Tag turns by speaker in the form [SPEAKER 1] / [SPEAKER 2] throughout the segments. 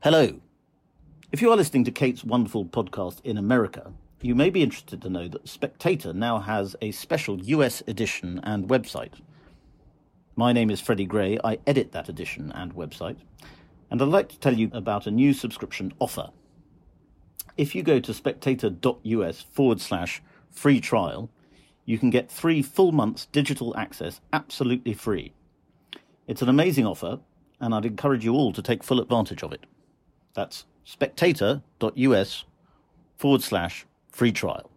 [SPEAKER 1] Hello. If you are listening to Kate's wonderful podcast in America, you may be interested to know that Spectator now has a special US edition and website. My name is Freddie Gray. I edit that edition and website, and I'd like to tell you about a new subscription offer. If you go to spectator.us/free trial, you can get 3 full months digital access absolutely free. It's an amazing offer, and I'd encourage you all to take full advantage of it. That's spectator.us/free trial.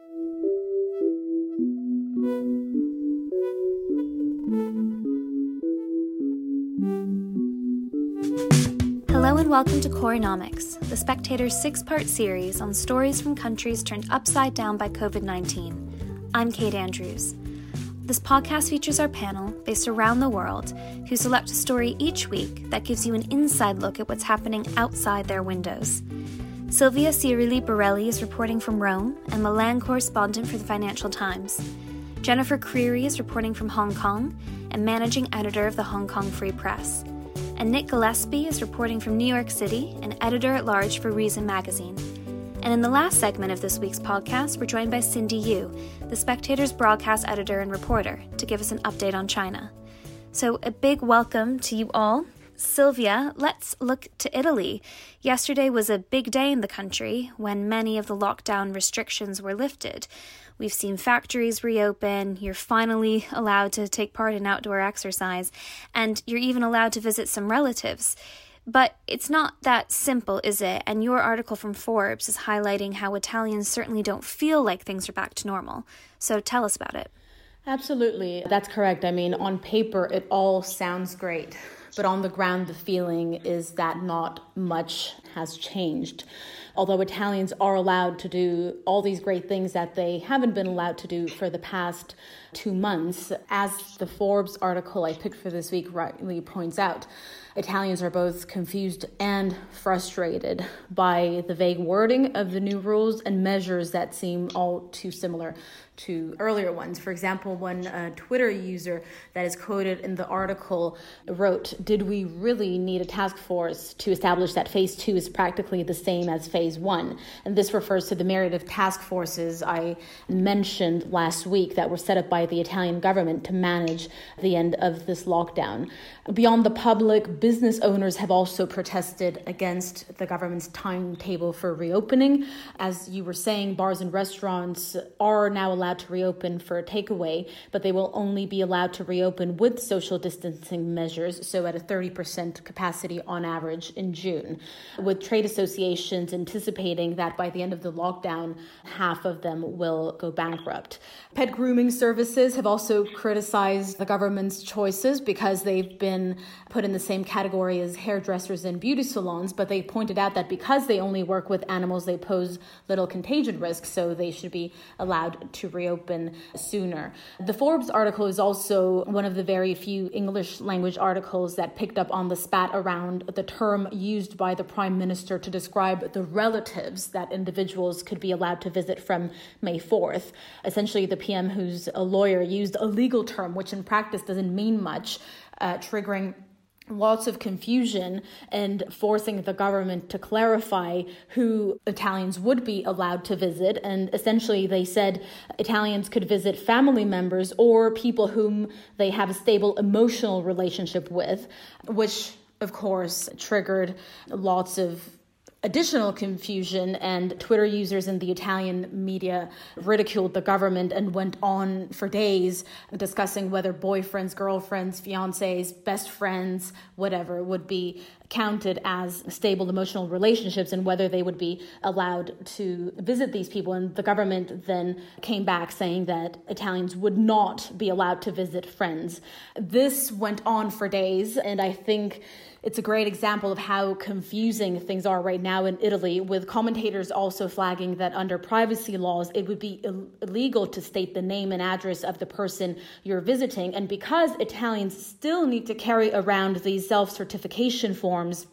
[SPEAKER 2] Hello and welcome to Coronomics, the Spectator's 6-part series on stories from countries turned upside down by COVID-19. I'm Kate Andrews. This podcast features our panel, based around the world, who select a story each week that gives you an inside look at what's happening outside their windows. Silvia Cirilli Borelli is reporting from Rome and Milan correspondent for the Financial Times. Jennifer Creary is reporting from Hong Kong and managing editor of the Hong Kong Free Press. And Nick Gillespie is reporting from New York City and editor-at-large for Reason Magazine. And in the last segment of this week's podcast, we're joined by Cindy Yu, the Spectator's broadcast editor and reporter, to give us an update on China. So a big welcome to you all. Silvia, let's look to Italy. Yesterday was a big day in the country when many of the lockdown restrictions were lifted. We've seen factories reopen, you're finally allowed to take part in outdoor exercise, and you're even allowed to visit some relatives. But it's not that simple, is it? And your article from Forbes is highlighting how Italians certainly don't feel like things are back to normal. So tell us about it.
[SPEAKER 3] Absolutely. That's correct. I mean, on paper, it all sounds great. But on the ground, the feeling is that not much has changed. Although Italians are allowed to do all these great things that they haven't been allowed to do for the past 2 months, as the Forbes article I picked for this week rightly points out, Italians are both confused and frustrated by the vague wording of the new rules and measures that seem all too similar to earlier ones. For example, one Twitter user that is quoted in the article wrote, "Did we really need a task force to establish that phase 2 is practically the same as phase 1? And this refers to the myriad of task forces I mentioned last week that were set up by the Italian government to manage the end of this lockdown. Beyond the public, business owners have also protested against the government's timetable for reopening. As you were saying, bars and restaurants are now allowed to reopen for takeaway, but they will only be allowed to reopen with social distancing measures, so at a 30% capacity on average in June, with trade associations anticipating that by the end of the lockdown, half of them will go bankrupt. Pet grooming services have also criticized the government's choices because they've been put in the same category as hairdressers and beauty salons, but they pointed out that because they only work with animals, they pose little contagion risk, so they should be allowed to reopen sooner. The Forbes article is also one of the very few English language articles that picked up on the spat around the term used by the Prime Minister to describe the relatives that individuals could be allowed to visit from May 4th. Essentially, the PM, who's a lawyer, used a legal term, which in practice doesn't mean much, triggering lots of confusion and forcing the government to clarify who Italians would be allowed to visit. And essentially they said Italians could visit family members or people whom they have a stable emotional relationship with, which of course triggered lots of additional confusion, and Twitter users in the Italian media ridiculed the government and went on for days discussing whether boyfriends, girlfriends, fiancés, best friends, whatever, would be counted as stable emotional relationships and whether they would be allowed to visit these people. And the government then came back saying that Italians would not be allowed to visit friends. This went on for days, and I think it's a great example of how confusing things are right now in Italy, with commentators also flagging that under privacy laws, it would be illegal to state the name and address of the person you're visiting. And because Italians still need to carry around these self-certification forms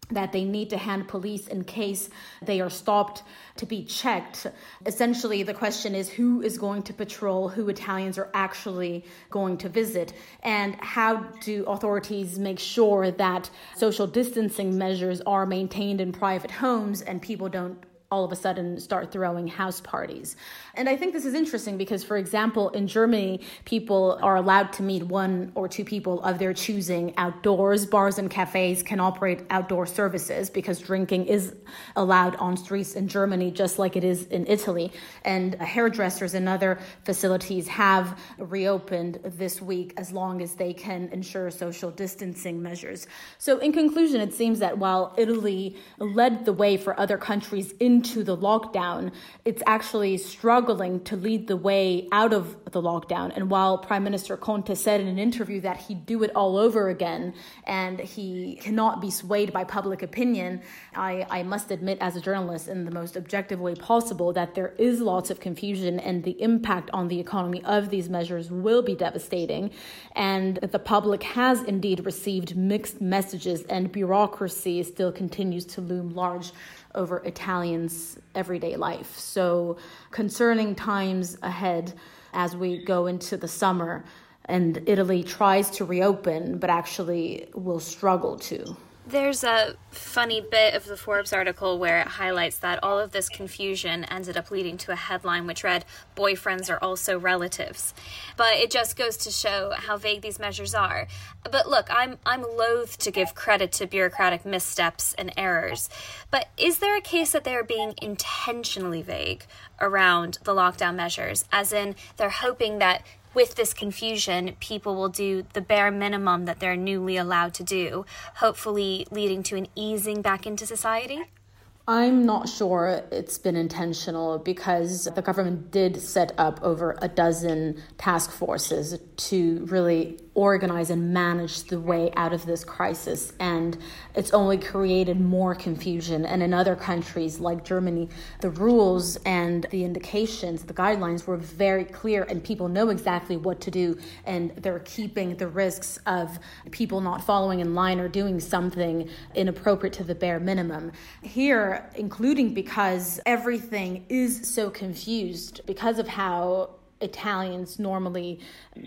[SPEAKER 3] that they need to hand police in case they are stopped to be checked. Essentially, the question is who is going to patrol, who Italians are actually going to visit, and how do authorities make sure that social distancing measures are maintained in private homes and people don't all of a sudden start throwing house parties. And I think this is interesting because, for example, in Germany, people are allowed to meet one or two people of their choosing outdoors. Bars and cafes can operate outdoor services because drinking is allowed on streets in Germany, just like it is in Italy. And hairdressers and other facilities have reopened this week as long as they can ensure social distancing measures. So in conclusion, it seems that while Italy led the way for other countries into the lockdown, it's actually struggling to lead the way out of the lockdown. And while Prime Minister Conte said in an interview that he'd do it all over again and he cannot be swayed by public opinion, I must admit as a journalist in the most objective way possible that there is lots of confusion and the impact on the economy of these measures will be devastating. And the public has indeed received mixed messages and bureaucracy still continues to loom large over Italians' everyday life. So concerning times ahead as we go into the summer and Italy tries to reopen, but actually will struggle to.
[SPEAKER 2] There's a funny bit of the Forbes article where it highlights that all of this confusion ended up leading to a headline which read, "Boyfriends are also relatives." But it just goes to show how vague these measures are. But look, I'm loath to give credit to bureaucratic missteps and errors. But is there a case that they are being intentionally vague around the lockdown measures, as in they're hoping that with this confusion, people will do the bare minimum that they're newly allowed to do, hopefully leading to an easing back into society?
[SPEAKER 3] I'm not sure it's been intentional because the government did set up over a dozen task forces to really organize and manage the way out of this crisis. And it's only created more confusion. And in other countries like Germany, the rules and the indications, the guidelines were very clear and people know exactly what to do. And they're keeping the risks of people not following in line or doing something inappropriate to the bare minimum. Here, including because everything is so confused because of how Italians normally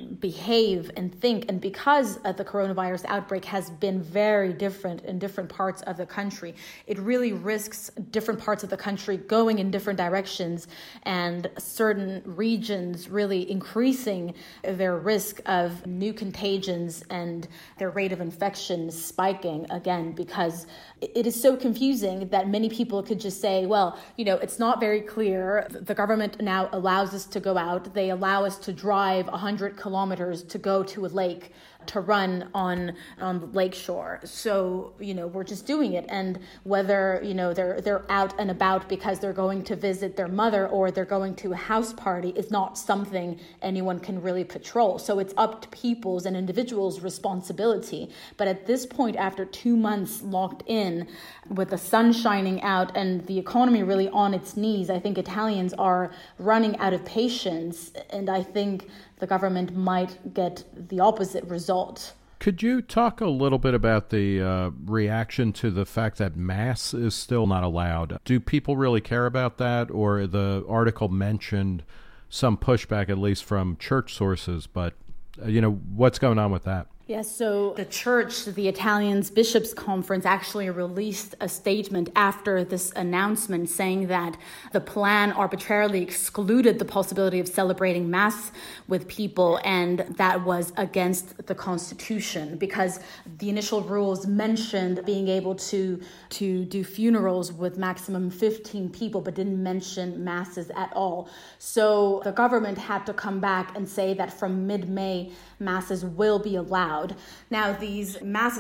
[SPEAKER 3] behave and think, and because the coronavirus outbreak has been very different in different parts of the country, it really risks different parts of the country going in different directions and certain regions really increasing their risk of new contagions and their rate of infection spiking again, because it is so confusing that many people could just say, well, it's not very clear. The government now allows us to go out. They allow us to drive 100 kilometers to go to a lake to run on the lake shore. So, we're just doing it. And whether, they're out and about because they're going to visit their mother or they're going to a house party is not something anyone can really patrol. So it's up to people's and individuals' responsibility. But at this point, after 2 months locked in with the sun shining out and the economy really on its knees, I think Italians are running out of patience. And I think the government might get the opposite result.
[SPEAKER 4] Could you talk a little bit about the reaction to the fact that Mass is still not allowed? Do people really care about that? Or the article mentioned some pushback, at least from church sources, but, what's going on with that?
[SPEAKER 3] Yes, so the church, the Italians Bishops' Conference, actually released a statement after this announcement saying that the plan arbitrarily excluded the possibility of celebrating Mass with people, and that was against the Constitution because the initial rules mentioned being able to do funerals with maximum 15 people, but didn't mention Masses at all. So the government had to come back and say that from mid-May, Masses will be allowed. Now, these Masses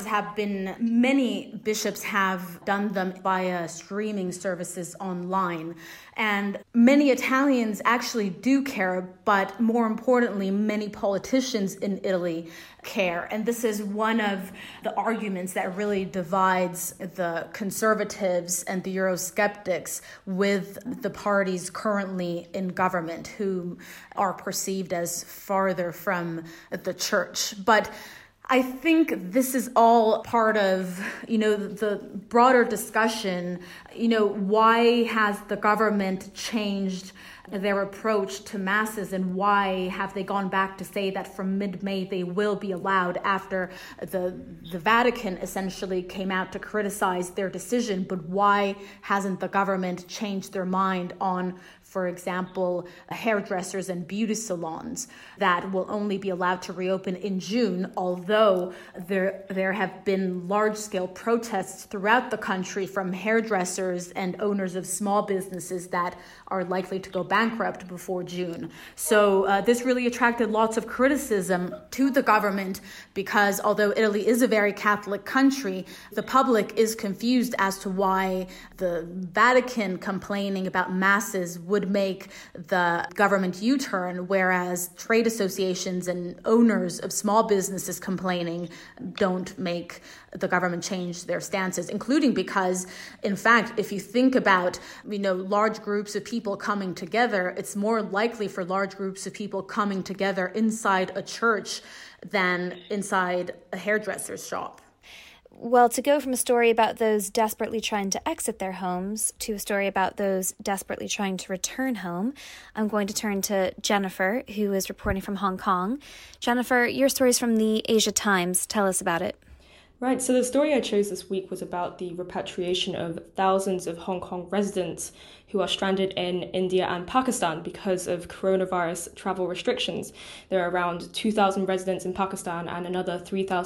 [SPEAKER 3] many bishops have done them via streaming services online. And many Italians actually do care, but more importantly, many politicians in Italy care. And this is one of the arguments that really divides the conservatives and the Eurosceptics with the parties currently in government, who are perceived as farther from the church. But I think this is all part of, the broader discussion. Why has the government changed their approach to masses, and why have they gone back to say that from mid-May they will be allowed after the Vatican essentially came out to criticize their decision? But why hasn't the government changed their mind on, for example, hairdressers and beauty salons that will only be allowed to reopen in June, although there have been large-scale protests throughout the country from hairdressers and owners of small businesses that are likely to go bankrupt before June. So this really attracted lots of criticism to the government because although Italy is a very Catholic country, the public is confused as to why the Vatican complaining about masses would make the government U-turn, whereas trade associations and owners of small businesses complaining don't make the government change their stances, including because, in fact, if you think about, large groups of people coming together, it's more likely for large groups of people coming together inside a church than inside a hairdresser's shop.
[SPEAKER 2] Well, to go from a story about those desperately trying to exit their homes to a story about those desperately trying to return home, I'm going to turn to Jennifer, who is reporting from Hong Kong. Jennifer, your story is from the Asia Times. Tell us about it.
[SPEAKER 5] Right, so the story I chose this week was about the repatriation of thousands of Hong Kong residents who are stranded in India and Pakistan because of coronavirus travel restrictions. There are around 2,000 residents in Pakistan and another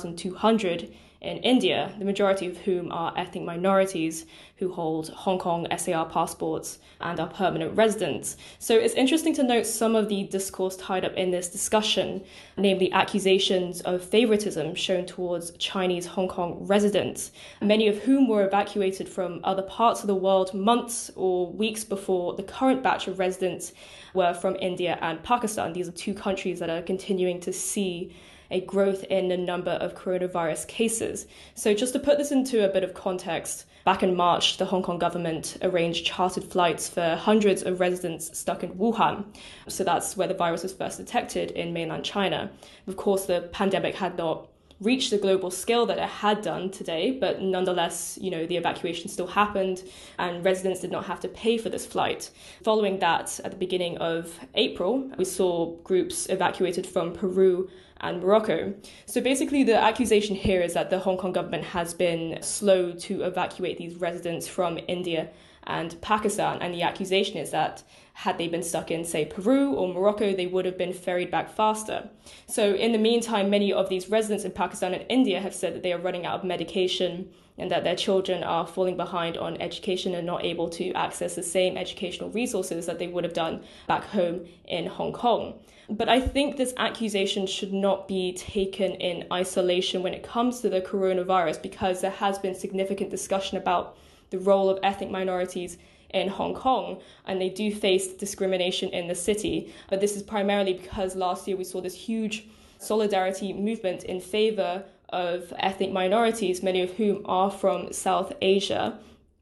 [SPEAKER 5] 3,200 in India, the majority of whom are ethnic minorities who hold Hong Kong SAR passports and are permanent residents. So it's interesting to note some of the discourse tied up in this discussion, namely accusations of favoritism shown towards Chinese Hong Kong residents, many of whom were evacuated from other parts of the world months or weeks before the current batch of residents were from India and Pakistan. These are two countries that are continuing to see a growth in the number of coronavirus cases. So just to put this into a bit of context, back in March, the Hong Kong government arranged chartered flights for hundreds of residents stuck in Wuhan. So that's where the virus was first detected in mainland China. Of course, the pandemic had not reached the global scale that it had done today, but nonetheless, the evacuation still happened and residents did not have to pay for this flight. Following that, at the beginning of April, we saw groups evacuated from Peru and Morocco. So basically the accusation here is that the Hong Kong government has been slow to evacuate these residents from India and Pakistan. And the accusation is that had they been stuck in, say, Peru or Morocco, they would have been ferried back faster. So in the meantime, many of these residents in Pakistan and India have said that they are running out of medication and that their children are falling behind on education and not able to access the same educational resources that they would have done back home in Hong Kong. But I think this accusation should not be taken in isolation when it comes to the coronavirus, because there has been significant discussion about the role of ethnic minorities in Hong Kong, and they do face discrimination in the city. But this is primarily because last year we saw this huge solidarity movement in favor of ethnic minorities, many of whom are from South Asia.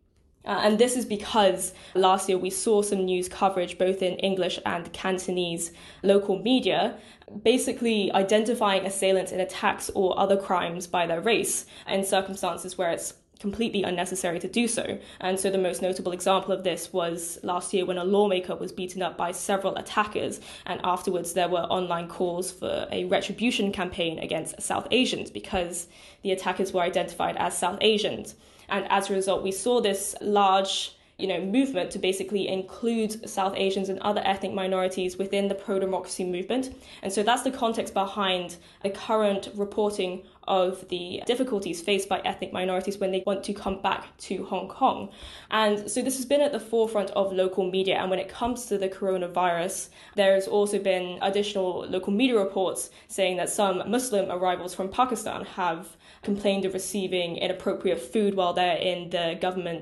[SPEAKER 5] And this is because last year we saw some news coverage both in English and Cantonese local media, basically identifying assailants in attacks or other crimes by their race in circumstances where it's completely unnecessary to do so. And so the most notable example of this was last year when a lawmaker was beaten up by several attackers, and afterwards there were online calls for a retribution campaign against South Asians because the attackers were identified as South Asians. And as a result, we saw this large movement to basically include South Asians and other ethnic minorities within the pro-democracy movement. And so that's the context behind the current reporting of the difficulties faced by ethnic minorities when they want to come back to Hong Kong. And so this has been at the forefront of local media. And when it comes to the coronavirus, there has also been additional local media reports saying that some Muslim arrivals from Pakistan have complained of receiving inappropriate food while they're in the government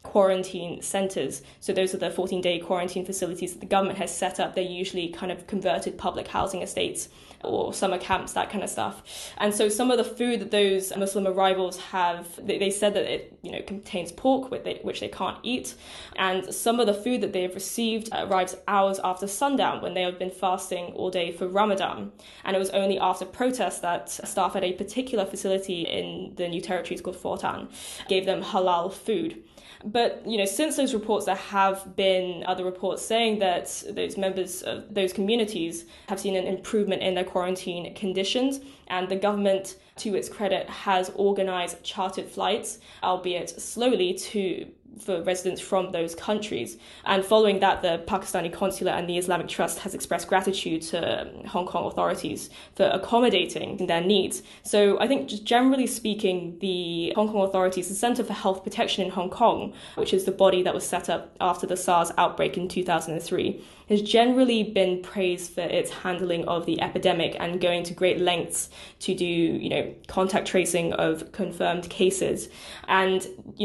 [SPEAKER 5] quarantine centres. So those are the 14-day quarantine facilities that the government has set up. They're usually kind of converted public housing estates or summer camps, that kind of stuff. And so some of the food that those Muslim arrivals have, they said that it contains pork, which they can't eat. And some of the food that they've received arrives hours after sundown when they have been fasting all day for Ramadan. And it was only after protests that staff at a particular facility in the New Territories called Fortan gave them halal food. But, since those reports, there have been other reports saying that those members of those communities have seen an improvement in their quarantine conditions. And the government, to its credit, has organised chartered flights, albeit slowly, for residents from those countries. And following that, the Pakistani consulate and the Islamic Trust has expressed gratitude to Hong Kong authorities for accommodating their needs. So I think, just generally speaking, the Hong Kong authorities, the Centre for Health Protection in Hong Kong, which is the body that was set up after the SARS outbreak in 2003, has generally been praised for its handling of the epidemic and going to great lengths to do, contact tracing of confirmed cases. And,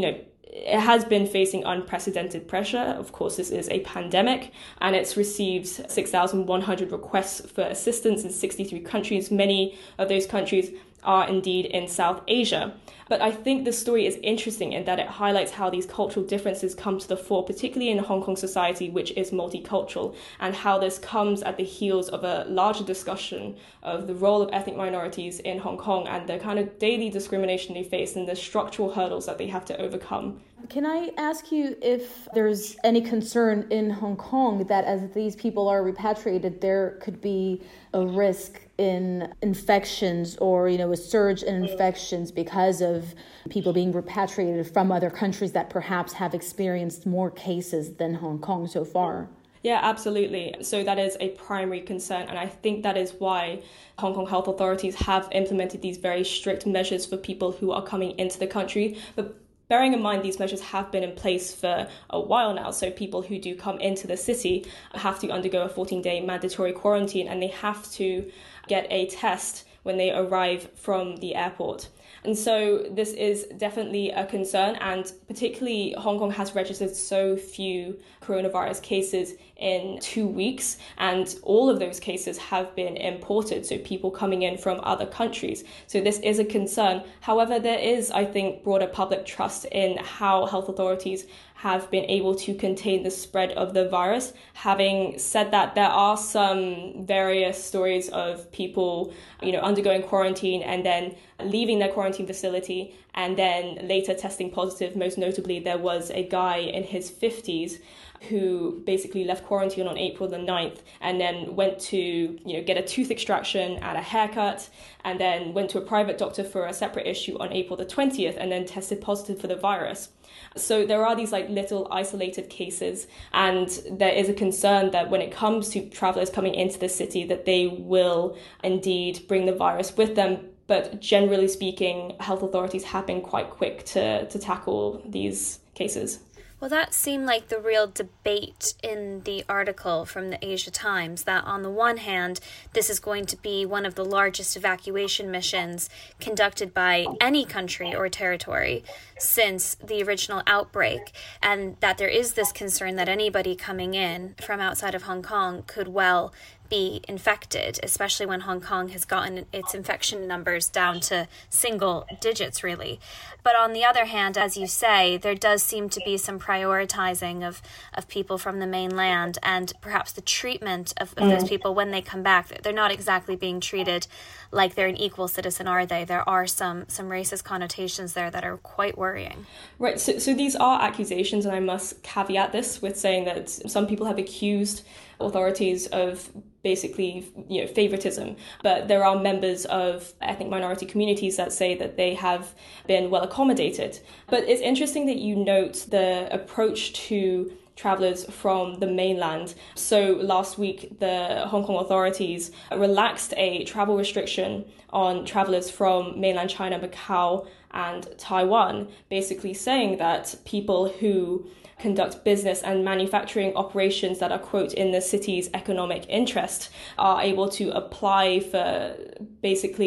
[SPEAKER 5] it has been facing unprecedented pressure. Of course, this is a pandemic, and it's received 6,100 requests for assistance in 63 countries. Many of those countries are indeed in South Asia. But I think the story is interesting in that it highlights how these cultural differences come to the fore, particularly in Hong Kong society, which is multicultural, and how this comes at the heels of a larger discussion of the role of ethnic minorities in Hong Kong and the kind of daily discrimination they face and the structural hurdles that they have to overcome.
[SPEAKER 3] Can I ask you if there's any concern in Hong Kong that as these people are repatriated, there could be a risk in infections or, a surge in infections because of people being repatriated from other countries that perhaps have experienced more cases than Hong Kong so far?
[SPEAKER 5] Yeah, absolutely. So that is a primary concern. And I think that is why Hong Kong health authorities have implemented these very strict measures for people who are coming into the country. But bearing in mind, these measures have been in place for a while now. So people who do come into the city have to undergo a 14-day mandatory quarantine, and they have to get a test when they arrive from the airport. And so this is definitely a concern, and particularly Hong Kong has registered so few coronavirus cases in 2 weeks, and all of those cases have been imported, so people coming in from other countries. So this is a concern. However, there is, I think, broader public trust in how health authorities have been able to contain the spread of the virus. Having said that, there are some various stories of people, undergoing quarantine and then leaving their quarantine facility and then later testing positive. Most notably, there was a guy in his 50s who basically left quarantine on April the 9th and then went to get a tooth extraction and a haircut, and then went to a private doctor for a separate issue on April the 20th and then tested positive for the virus. So there are these little isolated cases, and there is a concern that when it comes to travellers coming into the city that they will indeed bring the virus with them. But generally speaking, health authorities have been quite quick to tackle these cases.
[SPEAKER 2] Well, that seemed like the real debate in the article from the Asia Times, that on the one hand, this is going to be one of the largest evacuation missions conducted by any country or territory since the original outbreak, and that there is this concern that anybody coming in from outside of Hong Kong could well be infected, especially when Hong Kong has gotten its infection numbers down to single digits, really. But on the other hand, as you say, there does seem to be some prioritizing of people from the mainland, and perhaps the treatment of those people when they come back. They're not exactly being treated like they're an equal citizen, are they? There are some racist connotations there that are quite worrying.
[SPEAKER 5] Right, so these are accusations, and I must caveat this with saying that some people have accused authorities of basically, favoritism. But there are members of ethnic minority communities that say that they have been well accommodated. But it's interesting that you note the approach to travellers from the mainland. So last week, the Hong Kong authorities relaxed a travel restriction on travellers from mainland China, Macau, and Taiwan, basically saying that people who conduct business and manufacturing operations that are, quote, in the city's economic interest are able to apply for basically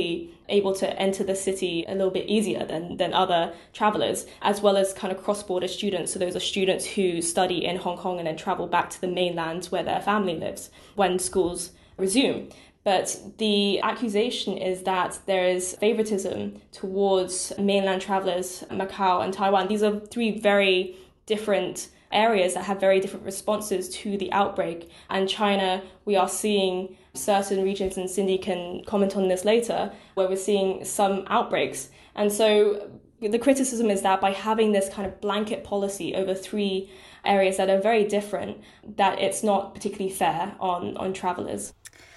[SPEAKER 5] able to enter the city a little bit easier than other travelers, as well as kind of cross-border students. So those are students who study in Hong Kong and then travel back to the mainland where their family lives when schools resume. But the accusation is that there is favoritism towards mainland travelers, Macau and Taiwan. These are three very different areas that have very different responses to the outbreak. And China, we are seeing certain regions, and Cindy can comment on this later, where we're seeing some outbreaks. And so the criticism is that by having this kind of blanket policy over three areas that are very different, that it's not particularly fair on travelers.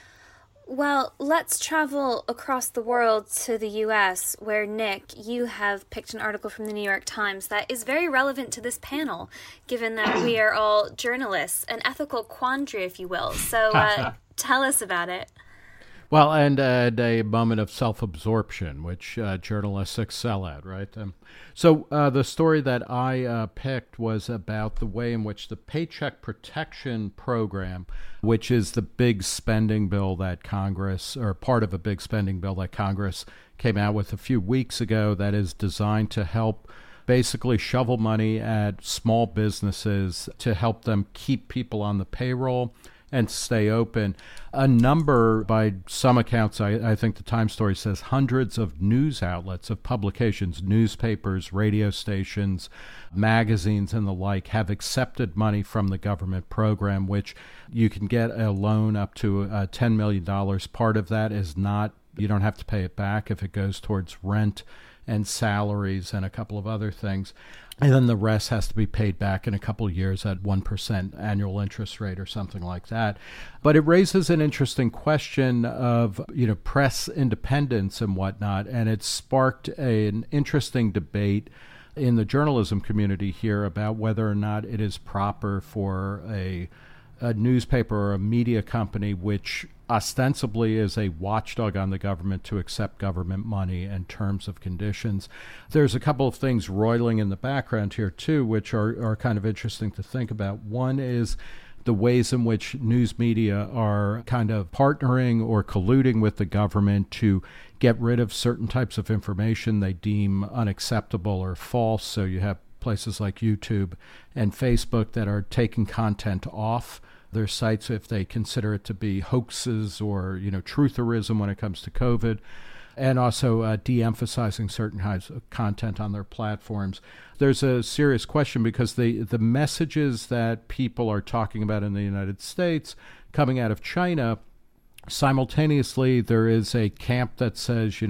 [SPEAKER 2] Well, let's travel across the world to the US, where, Nick, you have picked an article from the New York Times that is very relevant to this panel, given that we are all journalists, an ethical quandary, if you will. So tell us about it.
[SPEAKER 4] Well, and a moment of self-absorption, which journalists excel at, right? So the story that I picked was about the way in which the Paycheck Protection Program, which is the big spending bill that Congress, or part of a big spending bill that Congress came out with a few weeks ago, that is designed to help basically shovel money at small businesses to help them keep people on the payroll and stay open. A number, by some accounts, I think the Times story says hundreds of news outlets, of publications, newspapers, radio stations, magazines, and the like, have accepted money from the government program, which you can get a loan up to $10 million. Part of that is not, you don't have to pay it back if it goes towards rent and salaries and a couple of other things. And then the rest has to be paid back in a couple of years at 1% annual interest rate or something like that. But it raises an interesting question of, press independence and whatnot. And it sparked an interesting debate in the journalism community here about whether or not it is proper for a newspaper or a media company, which ostensibly is a watchdog on the government, to accept government money and terms of conditions. There's a couple of things roiling in the background here, too, which are kind of interesting to think about. One is the ways in which news media are kind of partnering or colluding with the government to get rid of certain types of information they deem unacceptable or false. So you have places like YouTube and Facebook that are taking content off their sites if they consider it to be hoaxes or, trutherism when it comes to COVID, and also de-emphasizing certain kinds of content on their platforms. There's a serious question because the messages that people are talking about in the United States coming out of China, simultaneously there is a camp that says,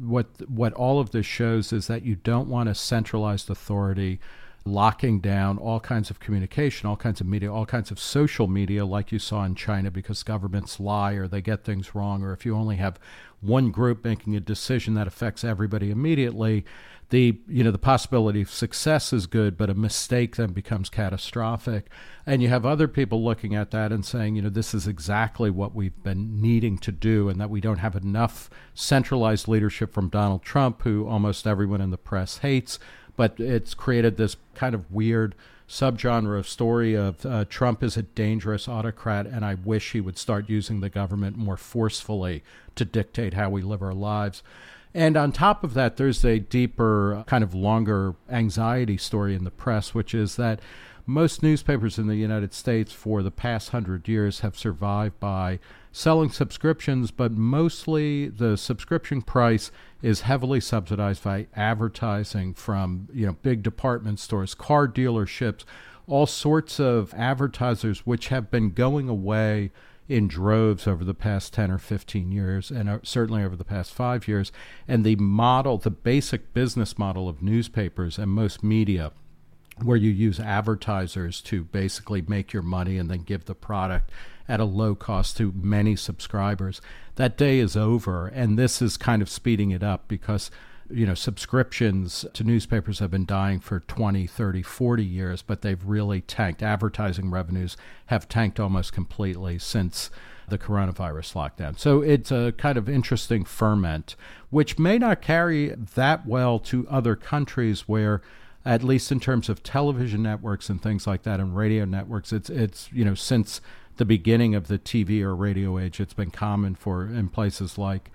[SPEAKER 4] what all of this shows is that you don't want a centralized authority locking down all kinds of communication, all kinds of media, all kinds of social media, like you saw in China, because governments lie or they get things wrong, or if you only have one group making a decision that affects everybody immediately, the possibility of success is good, but a mistake then becomes catastrophic. And you have other people looking at that and saying, this is exactly what we've been needing to do, and that we don't have enough centralized leadership from Donald Trump, who almost everyone in the press hates. But it's created this kind of weird subgenre of story of Trump is a dangerous autocrat, and I wish he would start using the government more forcefully to dictate how we live our lives. And on top of that, there's a deeper, kind of longer anxiety story in the press, which is that most newspapers in the United States for the past 100 years have survived by selling subscriptions, but mostly the subscription price is heavily subsidized by advertising from, big department stores, car dealerships, all sorts of advertisers, which have been going away in droves over the past 10 or 15 years, and certainly over the past 5 years. And the basic business model of newspapers and most media, where you use advertisers to basically make your money and then give the product at a low cost to many subscribers, that day is over. And this is kind of speeding it up because, subscriptions to newspapers have been dying for 20, 30, 40 years, but they've really tanked. Advertising revenues have tanked almost completely since the coronavirus lockdown. So it's a kind of interesting ferment, which may not carry that well to other countries where, at least in terms of television networks and things like that and radio networks, it's since the beginning of the TV or radio age, it's been common in places like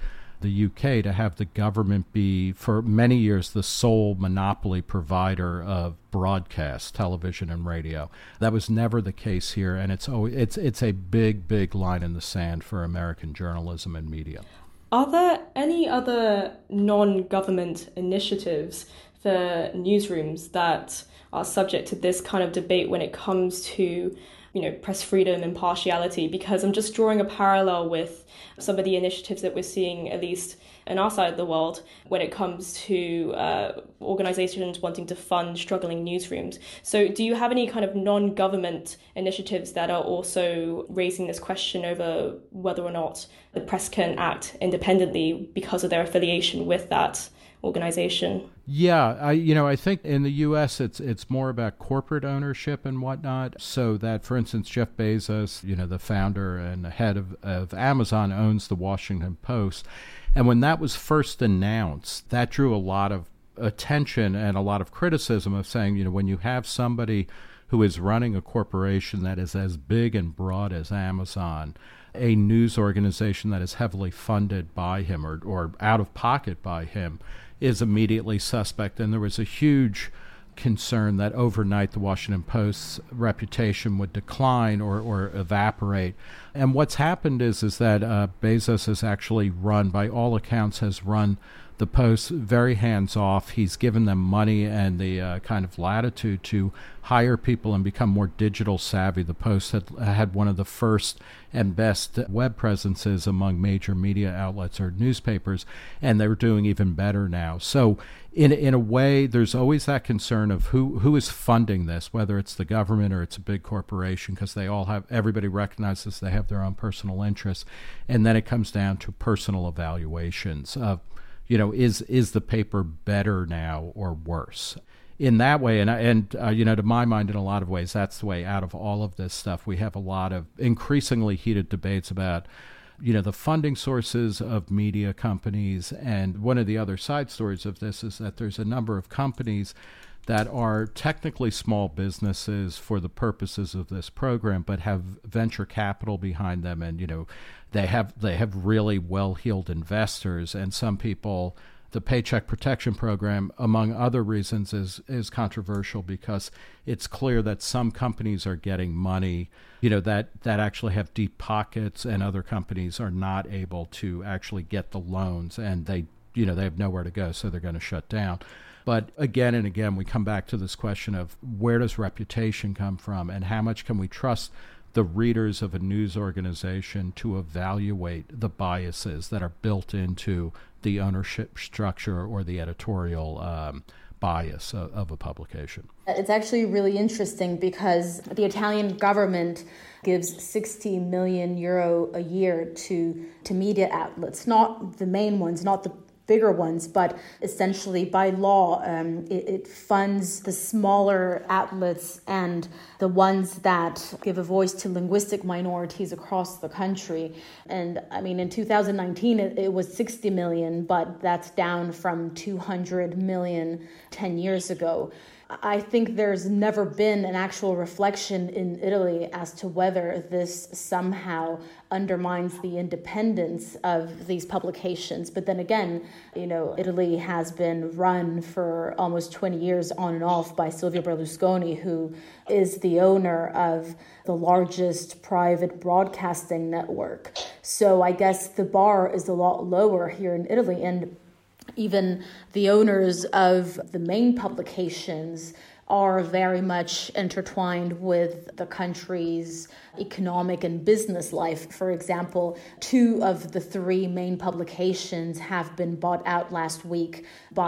[SPEAKER 4] the UK to have the government be, for many years, the sole monopoly provider of broadcast television and radio. That was never the case here, and it's a big line in the sand for American journalism and media.
[SPEAKER 5] Are there any other non-government initiatives for newsrooms that are subject to this kind of debate when it comes to, press freedom, impartiality? Because I'm just drawing a parallel with some of the initiatives that we're seeing, at least in our side of the world, when it comes to organizations wanting to fund struggling newsrooms. So do you have any kind of non-government initiatives that are also raising this question over whether or not the press can act independently because of their affiliation with that organization?
[SPEAKER 4] Yeah, I think in the U.S. it's more about corporate ownership and whatnot. So that, for instance, Jeff Bezos, the founder and the head of Amazon, owns the Washington Post. And when that was first announced, that drew a lot of attention and a lot of criticism of saying, when you have somebody who is running a corporation that is as big and broad as Amazon, a news organization that is heavily funded by him or out of pocket by him, is immediately suspect. And there was a huge concern that overnight the Washington Post's reputation would decline or evaporate. And what's happened is that Bezos has actually by all accounts, has run the Post very hands-off. He's given them money and the kind of latitude to hire people and become more digital savvy. The Post had one of the first and best web presences among major media outlets or newspapers, and they're doing even better now. So in a way, there's always that concern of who is funding this, whether it's the government or it's a big corporation, because everybody recognizes they have their own personal interests. And then it comes down to personal evaluations of, is the paper better now or worse? In that way, and to my mind, in a lot of ways, that's the way out of all of this stuff. We have a lot of increasingly heated debates about, the funding sources of media companies. And one of the other side stories of this is that there's a number of companies that are technically small businesses for the purposes of this program, but have venture capital behind them, and they have really well-heeled investors. And some people, the Paycheck Protection Program, among other reasons, is controversial because it's clear that some companies are getting money, that actually have deep pockets, and other companies are not able to actually get the loans, and they have nowhere to go, so they're going to shut down. But again and again, we come back to this question of where does reputation come from, and how much can we trust the readers of a news organization to evaluate the biases that are built into the ownership structure or the editorial bias of a publication.
[SPEAKER 3] It's actually really interesting because the Italian government gives 60 million euro a year to media outlets, not the main ones, not the bigger ones, but essentially by law, it funds the smaller outlets and the ones that give a voice to linguistic minorities across the country. And I mean, in 2019, it was 60 million, but that's down from 200 million 10 years ago. I think there's never been an actual reflection in Italy as to whether this somehow undermines the independence of these publications. But then again, Italy has been run for almost 20 years on and off by Silvio Berlusconi, who is the owner of the largest private broadcasting network. So I guess the bar is a lot lower here in Italy. And even the owners of the main publications are very much intertwined with the country's economic and business life. For example, 2 of the 3 main publications have been bought out last week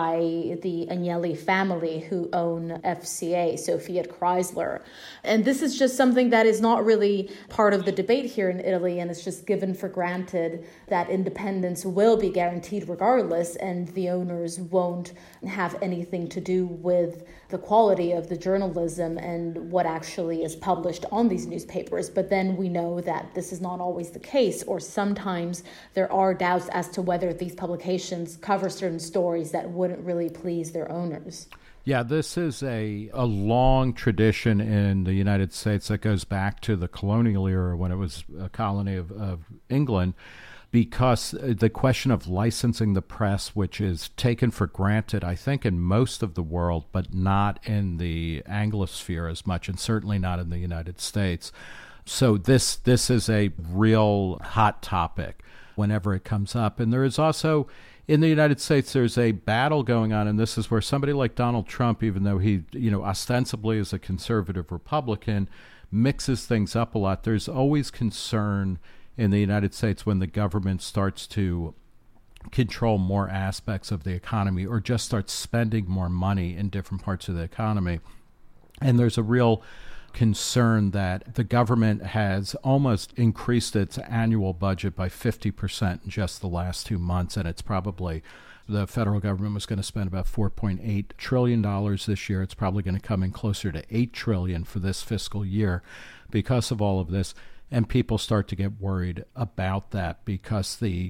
[SPEAKER 3] by the Agnelli family, who own FCA, so Fiat Chrysler. And this is just something that is not really part of the debate here in Italy, and it's just given for granted that independence will be guaranteed regardless, and the owners won't have anything to do with the quality of the journalism and what actually is published on these newspapers. But then we know that this is not always the case, or sometimes there are doubts as to whether these publications cover certain stories that wouldn't really please their owners.
[SPEAKER 4] Yeah, this is a long tradition in the United States that goes back to the colonial era when it was a colony of England, because the question of licensing the press, which is taken for granted, I think, in most of the world, but not in the Anglosphere as much, and certainly not in the United States. So this is a real hot topic whenever it comes up. And there is also, in the United States, there's a battle going on, and this is where somebody like Donald Trump, even though he, ostensibly is a conservative Republican, mixes things up a lot. There's always concern in the United States when the government starts to control more aspects of the economy or just starts spending more money in different parts of the economy. And there's a real concern that the government has almost increased its annual budget by 50% in just the last 2 months, and it's probably the federal government was going to spend about $4.8 trillion this year. It's probably going to come in closer to $8 trillion for this fiscal year because of all of this. And people start to get worried about that because the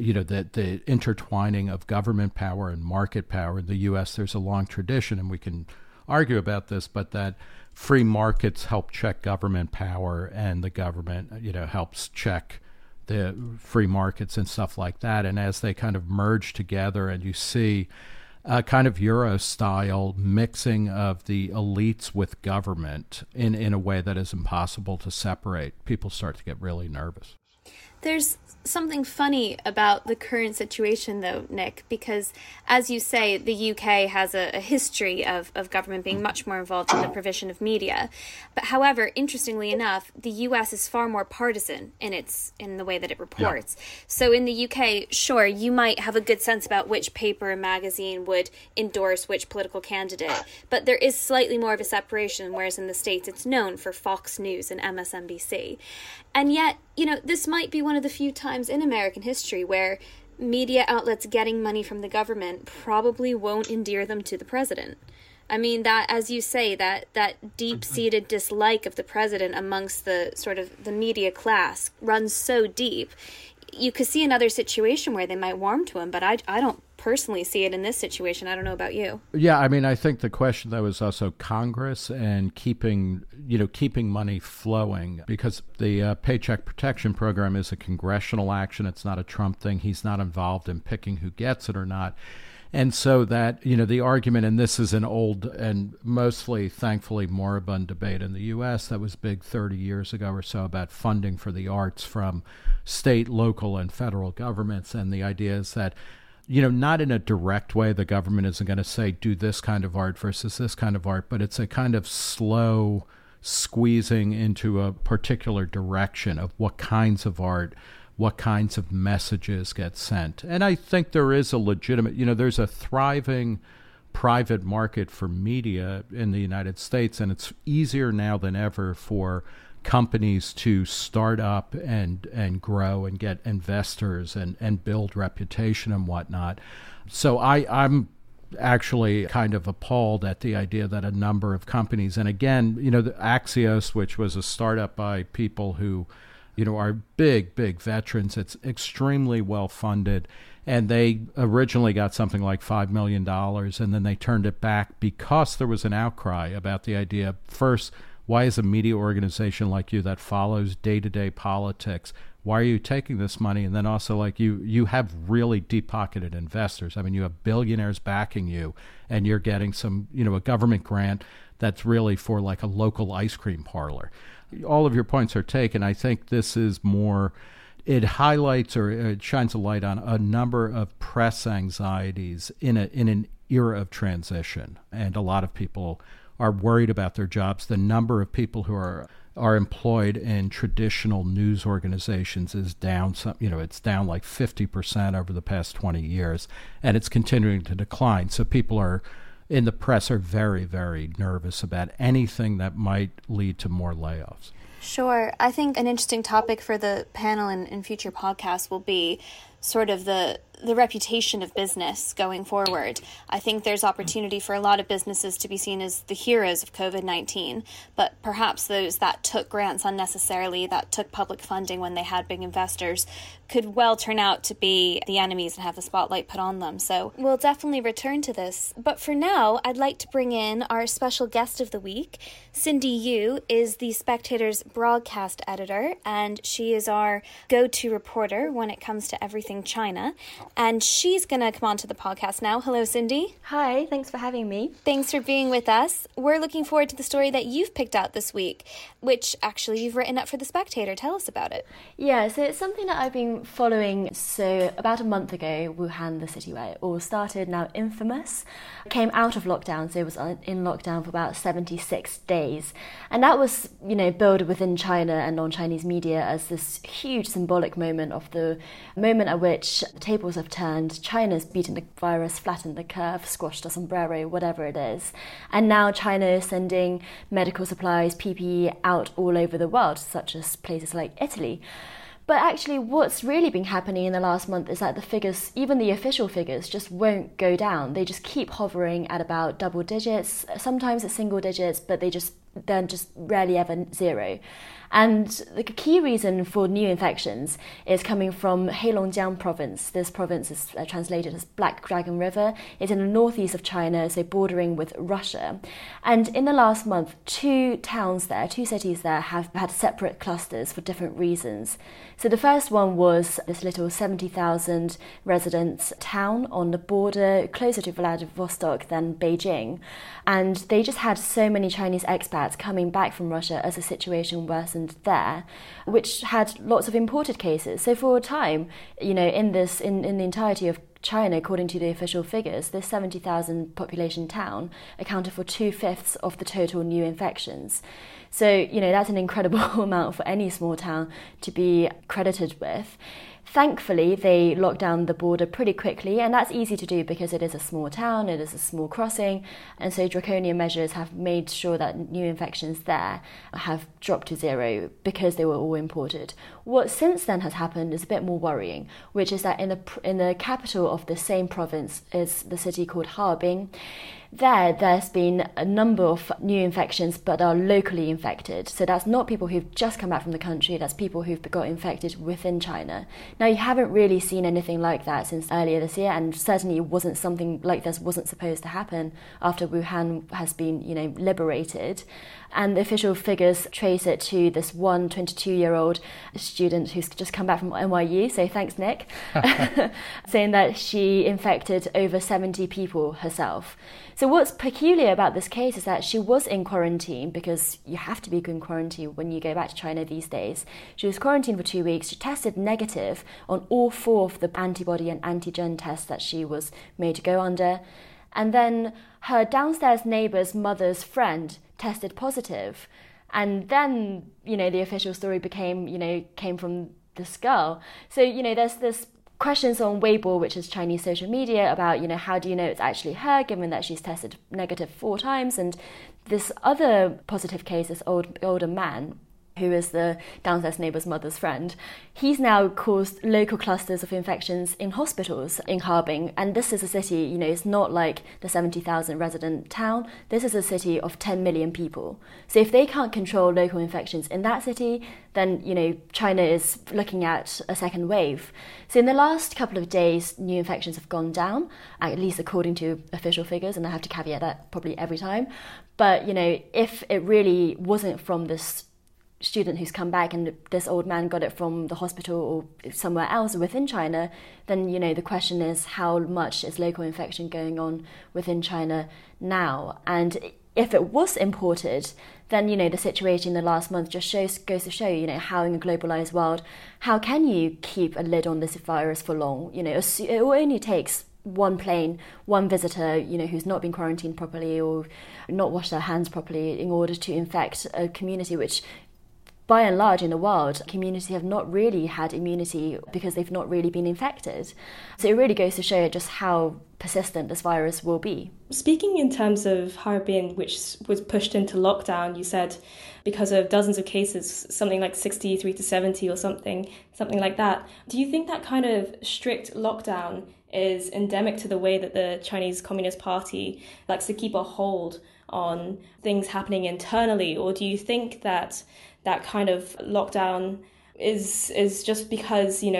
[SPEAKER 4] intertwining of government power and market power in the U.S., there's a long tradition, and we can argue about this, but that free markets help check government power, and the government, helps check the free markets and stuff like that. And as they kind of merge together and you see a kind of Euro-style mixing of the elites with government in a way that is impossible to separate, people start to get really nervous.
[SPEAKER 2] There's something funny about the current situation, though, Nick, because, as you say, the UK has a history of government being much more involved in the provision of media. But however, interestingly enough, the US is far more partisan in the way that it reports. Yeah. So in the UK, sure, you might have a good sense about which paper or magazine would endorse which political candidate, but there is slightly more of a separation, whereas in the States it's known for Fox News and MSNBC. And yet, this might be one of the few times in American history where media outlets getting money from the government probably won't endear them to the president. I mean, that, as you say, that deep-seated dislike of the president amongst the sort of the media class runs so deep. You could see another situation where they might warm to him, but I don't personally see it in this situation. I don't know about you.
[SPEAKER 4] Yeah, I mean, I think the question, though, is also Congress and keeping money flowing, because the Paycheck Protection Program is a congressional action. It's not a Trump thing. He's not involved in picking who gets it or not. And so that, the argument, and this is an old and mostly, thankfully, moribund debate in the U.S. that was big 30 years ago or so about funding for the arts from state, local, and federal governments. And the idea is that, not in a direct way, the government isn't going to say, do this kind of art versus this kind of art, but it's a kind of slow squeezing into a particular direction of what kinds of art, what kinds of messages get sent. And I think there is a legitimate, there's a thriving private market for media in the United States, and it's easier now than ever for companies to start up and grow and get investors and build reputation and whatnot. So I'm actually kind of appalled at the idea that a number of companies, and again, the Axios, which was a startup by people who are big veterans. It's extremely well funded. And they originally got something like $5 million, and then they turned it back because there was an outcry about the idea. First, why is a media organization like you that follows day-to-day politics, why are you taking this money? And then also, like, you have really deep-pocketed investors. I mean, you have billionaires backing you, and you're getting some, a government grant that's really for like a local ice cream parlor. All of your points are taken. I think this is more, it highlights or it shines a light on a number of press anxieties in an era of transition. And a lot of people are worried about their jobs. The number of people who are employed in traditional news organizations is down. It's down like 50% over the past 20 years, and it's continuing to decline. So people in the press are very, very nervous about anything that might lead to more layoffs.
[SPEAKER 2] Sure. I think an interesting topic for the panel and future podcasts will be sort of the reputation of business going forward. I think there's opportunity for a lot of businesses to be seen as the heroes of COVID-19, but perhaps those that took grants unnecessarily, that took public funding when they had big investors, could well turn out to be the enemies and have the spotlight put on them. So we'll definitely return to this. But for now, I'd like to bring in our special guest of the week. Cindy Yu is the Spectator's broadcast editor, and she is our go-to reporter when it comes to everything China. And she's going to come on to the podcast now. Hello, Cindy.
[SPEAKER 6] Hi, thanks for having me.
[SPEAKER 2] Thanks for being with us. We're looking forward to the story that you've picked out this week, which actually you've written up for The Spectator. Tell us about it.
[SPEAKER 6] Yeah, so it's something that I've been following. So about a month ago, Wuhan, the city where it all started, now infamous, came out of lockdown. So it was in lockdown for about 76 days. And that was, billed within China and on Chinese media as this huge symbolic moment of the moment at which the tables have turned. China's beaten the virus, flattened the curve, squashed a sombrero, whatever it is. And now China is sending medical supplies, PPE out all over the world, such as places like Italy. But actually what's really been happening in the last month is that the figures, even the official figures, just won't go down. They just keep hovering at about double digits, sometimes at single digits, but they're just rarely ever zero. And the key reason for new infections is coming from Heilongjiang province. This province is translated as Black Dragon River. It's in the northeast of China, so bordering with Russia. And in the last month, two cities there have had separate clusters for different reasons. So the first one was this little 70,000 resident town on the border, closer to Vladivostok than Beijing. And they just had so many Chinese expats coming back from Russia as the situation worsened there, which had lots of imported cases. So for a time, in the entirety of China, according to the official figures, this 70,000 population town accounted for 2/5 of the total new infections. So, that's an incredible amount for any small town to be credited with. Thankfully, they locked down the border pretty quickly, and that's easy to do because it is a small town, it is a small crossing, and so draconian measures have made sure that new infections there have dropped to zero because they were all imported. What since then has happened is a bit more worrying, which is that in the capital of the same province is the city called Harbin. There's been a number of new infections but are locally infected. So that's not people who've just come back from the country, that's people who've got infected within China. Now, you haven't really seen anything like that since earlier this year, and certainly something like this wasn't supposed to happen after Wuhan has been, liberated. And the official figures trace it to this one 22-year-old student who's just come back from NYU, so thanks, Nick, saying that she infected over 70 people herself. So what's peculiar about this case is that she was in quarantine, because you have to be in quarantine when you go back to China these days. She was quarantined for 2 weeks. She tested negative on all 4 of the antibody and antigen tests that she was made to go under. And then her downstairs neighbour's mother's friend tested positive. And then, the official story came from this girl. So, there's this questions on Weibo, which is Chinese social media, about, how do you know it's actually her, given that she's tested negative 4 times. And this other positive case, this older man, who is the downstairs neighbour's mother's friend, he's now caused local clusters of infections in hospitals in Harbin. And this is a city, it's not like the 70,000 resident town. This is a city of 10 million people. So if they can't control local infections in that city, then, China is looking at a second wave. So in the last couple of days, new infections have gone down, at least according to official figures, and I have to caveat that probably every time. But, if it really wasn't from this student who's come back and this old man got it from the hospital or somewhere else within China, then, the question is how much is local infection going on within China now? And if it was imported, then, the situation in the last month just goes to show, how in a globalized world, how can you keep a lid on this virus for long? It only takes one plane, one visitor, who's not been quarantined properly or not washed their hands properly in order to infect a community which, by and large in the world, communities have not really had immunity because they've not really been infected. So it really goes to show just how persistent this virus will be.
[SPEAKER 5] Speaking in terms of Harbin, which was pushed into lockdown, you said because of dozens of cases, something like 63 to 70 or something like that. Do you think that kind of strict lockdown is endemic to the way that the Chinese Communist Party likes to keep a hold on things happening internally? Or do you think that kind of lockdown is just because,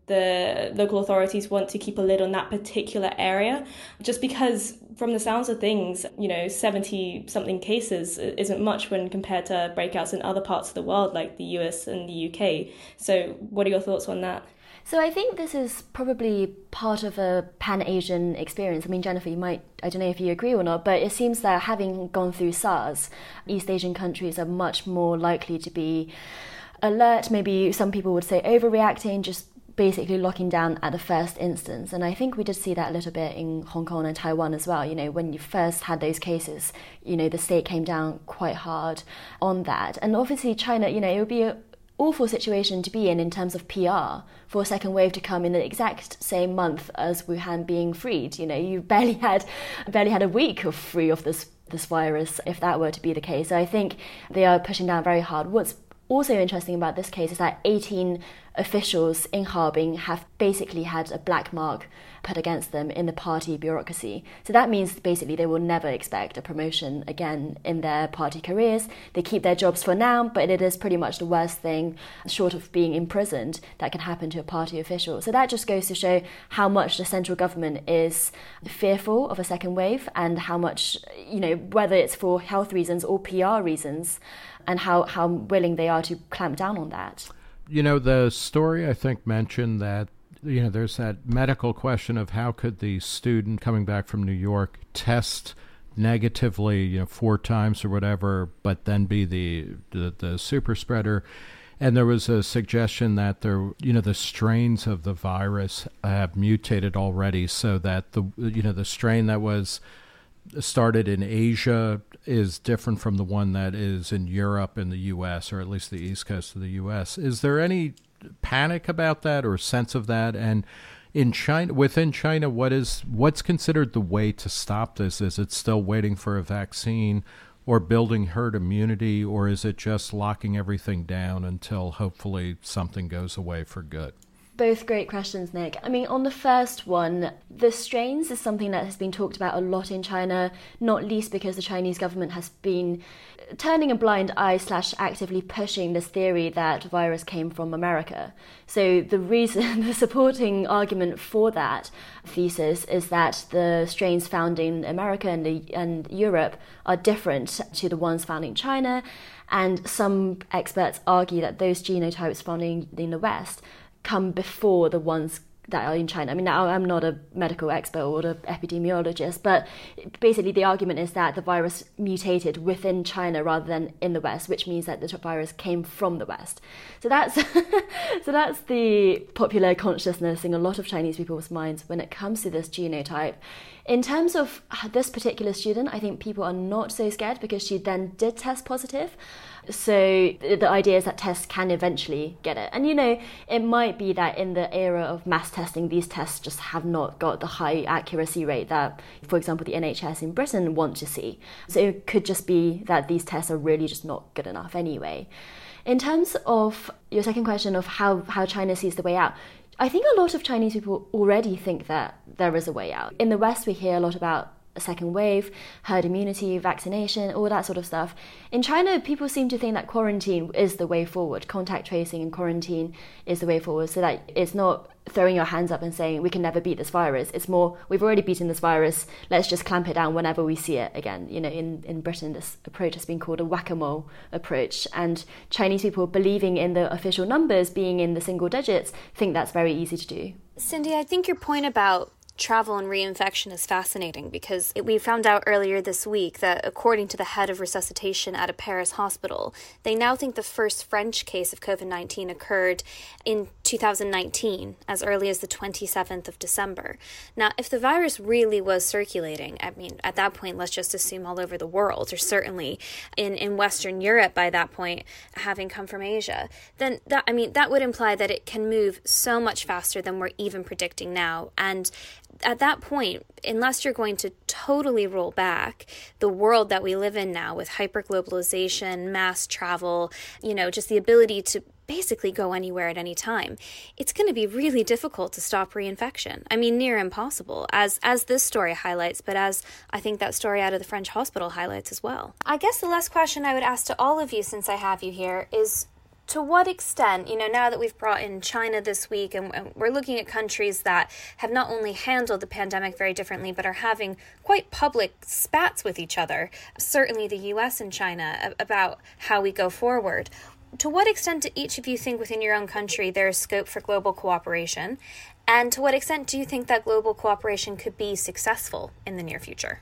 [SPEAKER 5] the local authorities want to keep a lid on that particular area, just because from the sounds of things, 70-something cases isn't much when compared to breakouts in other parts of the world like the US and the UK. So what are your thoughts on that?
[SPEAKER 6] So I think this is probably part of a Pan-Asian experience. I mean, Jennifer, I don't know if you agree or not, but it seems that having gone through SARS, East Asian countries are much more likely to be alert, maybe some people would say overreacting, just basically locking down at the first instance. And I think we did see that a little bit in Hong Kong and Taiwan as well. When you first had those cases, the state came down quite hard on that. And obviously China, it would be an awful situation to be in terms of PR for a second wave to come in the exact same month as Wuhan being freed. You barely had a week of free of this virus, if that were to be the case. So I think they are pushing down very hard. What's also interesting about this case is that 18 officials in Harbin have basically had a black mark put against them in the party bureaucracy. So that means basically they will never expect a promotion again in their party careers. They keep their jobs for now, but it is pretty much the worst thing, short of being imprisoned, that can happen to a party official. So that just goes to show how much the central government is fearful of a second wave, and how much, whether it's for health reasons or PR reasons, and how willing they are to clamp down on that.
[SPEAKER 4] The story, I think, mentioned that, there's that medical question of how could the student coming back from New York test negatively, 4 times or whatever, but then be the super spreader. And there was a suggestion that the strains of the virus have mutated already, so that the strain that was started in Asia is different from the one that is in Europe and the U.S., or at least the East Coast of the U.S. Is there any panic about that or sense of that? And within China, what's considered the way to stop this? Is it still waiting for a vaccine or building herd immunity, or is it just locking everything down until hopefully something goes away for good?
[SPEAKER 6] Both great questions, Nick. I mean, on the first one, the strains is something that has been talked about a lot in China, not least because the Chinese government has been turning a blind eye / actively pushing this theory that the virus came from America. So the supporting argument for that thesis is that the strains found in America and Europe are different to the ones found in China, and some experts argue that those genotypes found in the West come before the ones that are in China. I mean, now I'm not a medical expert or an epidemiologist, but basically the argument is that the virus mutated within China rather than in the West, which means that the virus came from the West. So that's the popular consciousness in a lot of Chinese people's minds when it comes to this genotype. In terms of this particular student, I think people are not so scared because she then did test positive. So the idea is that tests can eventually get it. And, it might be that in the era of mass testing, these tests just have not got the high accuracy rate that, for example, the NHS in Britain want to see. So it could just be that these tests are really just not good enough anyway. In terms of your second question of how China sees the way out, I think a lot of Chinese people already think that there is a way out. In the West, we hear a lot about a second wave, herd immunity, vaccination, all that sort of stuff. In China, people seem to think that quarantine is the way forward. Contact tracing and quarantine is the way forward, so that it's not throwing your hands up and saying we can never beat this virus. It's more, we've already beaten this virus, let's just clamp it down whenever we see it again. In Britain, this approach has been called a whack-a-mole approach, and Chinese people believing in the official numbers being in the single digits think that's very easy to do.
[SPEAKER 2] Cindy, I think your point about travel and reinfection is fascinating because we found out earlier this week that according to the head of resuscitation at a Paris hospital, they now think the first French case of COVID-19 occurred in 2019, as early as the 27th of December. Now, if the virus really was circulating, I mean, at that point, let's just assume all over the world, or certainly in Western Europe by that point, having come from Asia, then that would imply that it can move so much faster than we're even predicting now. And at that point, unless you're going to totally roll back the world that we live in now with hyperglobalization, mass travel, just the ability to basically go anywhere at any time, it's going to be really difficult to stop reinfection. I mean, near impossible, as this story highlights, but as I think that story out of the French hospital highlights as well. I guess the last question I would ask to all of you, since I have you here, is To what extent, now that we've brought in China this week and we're looking at countries that have not only handled the pandemic very differently, but are having quite public spats with each other, certainly the US and China, about how we go forward. To what extent do each of you think within your own country there is scope for global cooperation? And to what extent do you think that global cooperation could be successful in the near future?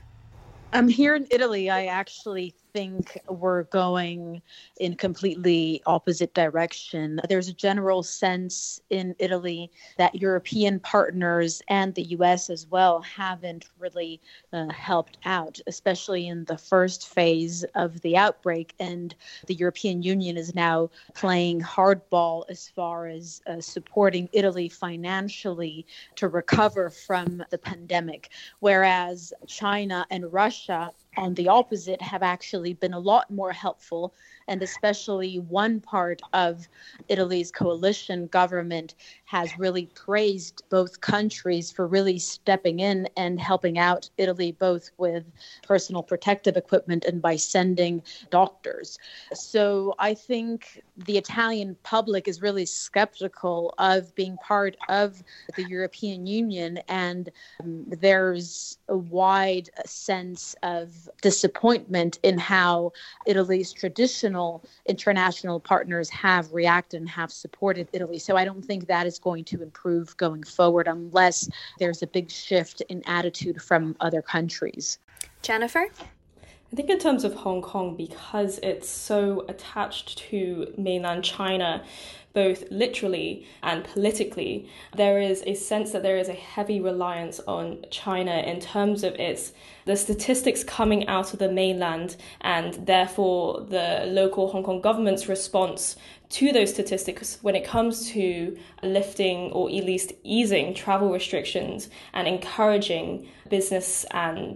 [SPEAKER 7] Here in Italy, I actually think we're going in completely opposite direction. There's a general sense in Italy that European partners and the US as well haven't really helped out, especially in the first phase of the outbreak. And the European Union is now playing hardball as far as supporting Italy financially to recover from the pandemic, whereas China and Russia, on the opposite, have actually been a lot more helpful. And especially one part of Italy's coalition government has really praised both countries for really stepping in and helping out Italy both with personal protective equipment and by sending doctors. So I think the Italian public is really skeptical of being part of the European Union, and there's a wide sense of disappointment in how Italy's traditional international partners have reacted and have supported Italy. So I don't think that is going to improve going forward unless there's a big shift in attitude from other countries.
[SPEAKER 2] Jennifer?
[SPEAKER 5] I think in terms of Hong Kong, because it's so attached to mainland China, both literally and politically, there is a sense that there is a heavy reliance on China in terms of the statistics coming out of the mainland, and therefore the local Hong Kong government's response to those statistics when it comes to lifting or at least easing travel restrictions and encouraging business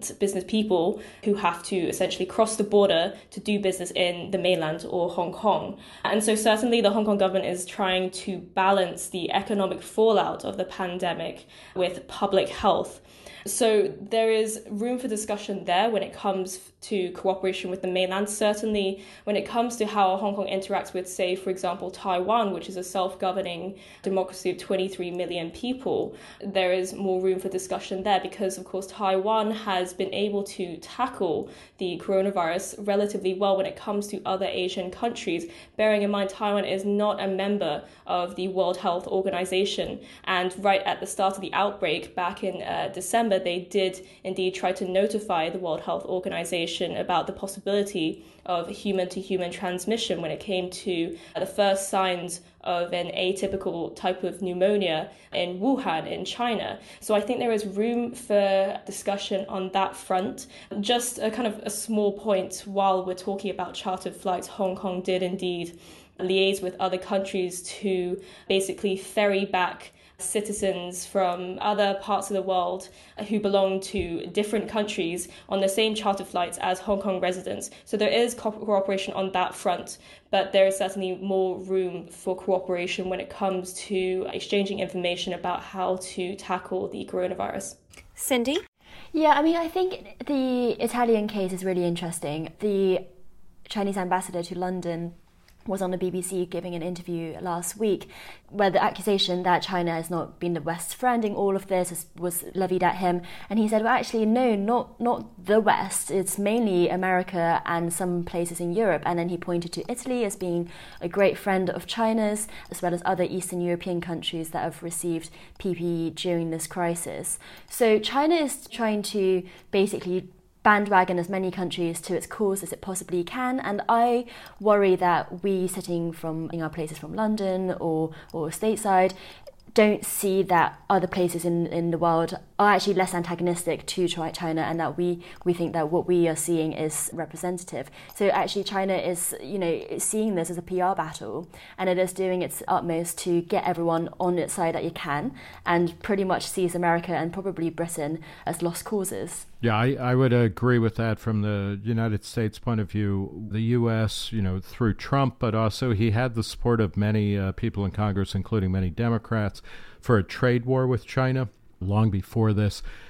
[SPEAKER 5] people who have to essentially cross the border to do business in the mainland or Hong Kong. And so certainly the Hong Kong government is trying to balance the economic fallout of the pandemic with public health. So there is room for discussion there when it comes to cooperation with the mainland. Certainly when it comes to how Hong Kong interacts with, say, for example, Taiwan, which is a self-governing democracy of 23 million people, there is more room for discussion there because, of course, Taiwan has been able to tackle the coronavirus relatively well when it comes to other Asian countries, bearing in mind Taiwan is not a member of the World Health Organization. And right at the start of the outbreak back in December, they did indeed try to notify the World Health Organization about the possibility of human-to-human transmission when it came to the first signs of an atypical type of pneumonia in Wuhan in China. So I think there is room for discussion on that front. Just a kind of a small point, while we're talking about chartered flights, Hong Kong did indeed liaise with other countries to basically ferry back citizens from other parts of the world who belong to different countries on the same charter flights as Hong Kong residents. So there is cooperation on that front, but there is certainly more room for cooperation when it comes to exchanging information about how to tackle the coronavirus.
[SPEAKER 2] Cindy?
[SPEAKER 6] Yeah, I think the Italian case is really interesting. The Chinese ambassador to London was on the BBC giving an interview last week where the accusation that China has not been the West's friend in all of this was levied at him. And he said, well, actually, no, not the West. It's mainly America and some places in Europe. And then he pointed to Italy as being a great friend of China's, as well as other Eastern European countries that have received PPE during this crisis. So China is trying to basically bandwagon as many countries to its cause as it possibly can, and I worry that we sitting in our places from London or stateside don't see that other places in the world are actually less antagonistic to China, and that we think that what we are seeing is representative. So actually China is, seeing this as a PR battle, and it is doing its utmost to get everyone on its side that you can, and pretty much sees America and probably Britain as lost causes.
[SPEAKER 4] Yeah, I would agree with that from the United States point of view. The U.S., through Trump, but also he had the support of many people in Congress, including many Democrats, for a trade war with China long before this.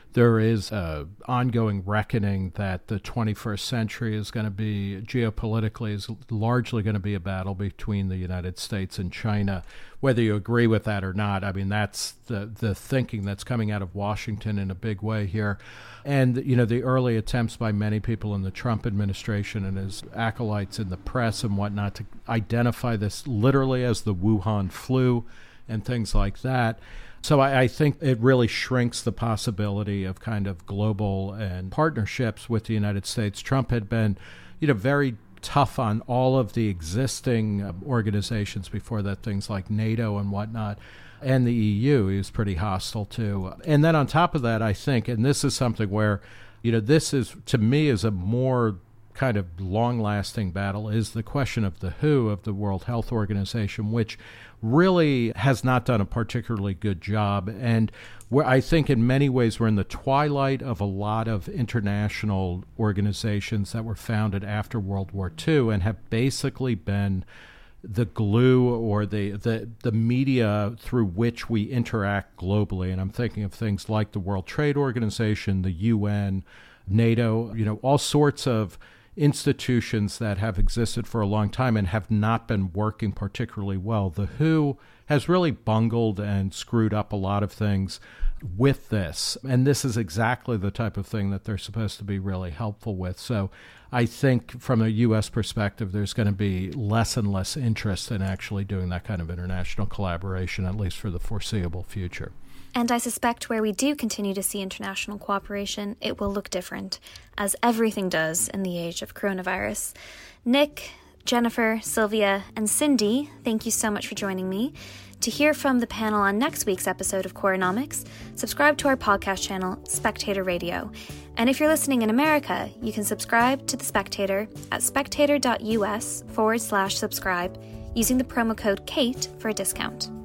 [SPEAKER 4] there is an ongoing reckoning that the 21st century is going to be, geopolitically, is largely going to be a battle between the United States and China. Whether you agree with that or not, I mean, that's the thinking that's coming out of Washington in a big way here. And, the early attempts by many people in the Trump administration and his acolytes in the press and whatnot to identify this literally as the Wuhan flu and things like that. So I think it really shrinks the possibility of kind of global and partnerships with the United States. Trump had been, very tough on all of the existing organizations before that, things like NATO and whatnot, and the EU he was pretty hostile to. And then on top of that, I think, and this is something where, this is, to me, is a more kind of long-lasting battle, is the question of the WHO, of the World Health Organization, which really has not done a particularly good job. And where I think in many ways we're in the twilight of a lot of international organizations that were founded after World War II and have basically been the glue or the media through which we interact globally. And I'm thinking of things like the World Trade Organization, the UN, NATO, all sorts of institutions that have existed for a long time and have not been working particularly well. The WHO has really bungled and screwed up a lot of things with this, and this is exactly the type of thing that they're supposed to be really helpful with. So I think from a U.S. perspective, there's going to be less and less interest in actually doing that kind of international collaboration, at least for the foreseeable future.
[SPEAKER 2] And I suspect where we do continue to see international cooperation, it will look different, as everything does in the age of coronavirus. Nick, Jennifer, Sylvia, and Cindy, thank you so much for joining me. To hear from the panel on next week's episode of Coronomics, subscribe to our podcast channel, Spectator Radio. And if you're listening in America, you can subscribe to The Spectator at spectator.us/subscribe using the promo code KATE for a discount.